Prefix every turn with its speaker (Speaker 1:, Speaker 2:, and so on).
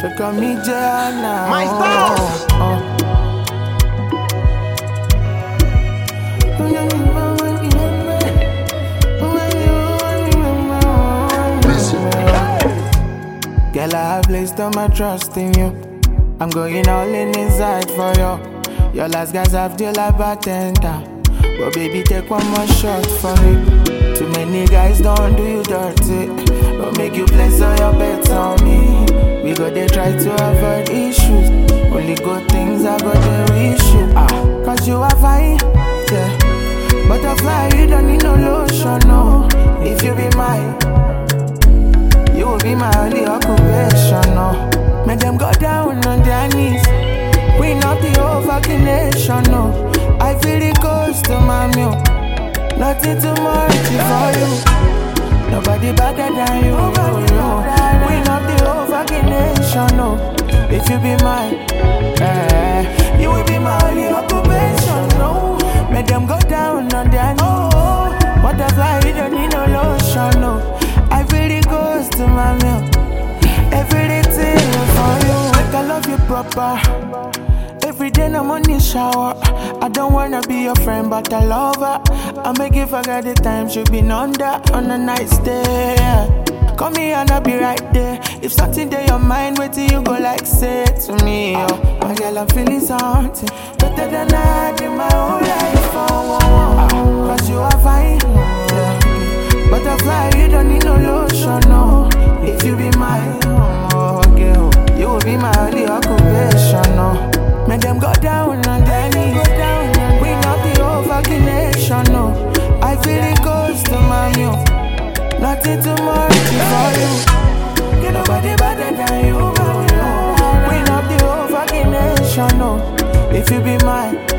Speaker 1: Look at me, Jana.
Speaker 2: My style.
Speaker 1: Girl, I have placed all my trust in you. I'm going all in inside for you. Your last guys have deal like bartender. But baby, take one more shot for me. Too many guys don't do you dirty, but make you place all your bets on me. We go they try to avoid issues. Only good things I got to wish you. Cause you are fine, yeah. Butterfly, you don't need no lotion, no. If you be mine, you will be my only occupation, no. Make them go down on their knees. We not the whole fucking nation, no. I feel it goes to my milk. Nothing too much for you. Nobody better than you. We not the whole fucking nation, no. If you be mine, you will be my only occupation, no. Make them go down on their knees. Butterfly, you don't need no lotion, no. I feel it goes to my milk. Everything for you. Make I love you proper. Every day I'm on the shower. I don't wanna be your friend, but I love her. I make you forget the times you've been under on a nice day. Call me and I'll be right there. If something there your mind, wait till you go like say to me. My girl, I'm feeling something better than I had in my whole life. Cause you are fine, yeah. Butterfly, you don't need no lotion, no. If you be mine, okay, you will be my only occupation, no. Make them go down on their knees. We not the whole fucking nation, no. I feel it goes to my milk. Nothing too much for you. Get nobody better than you. We not the whole fucking nation, no. If you be mine,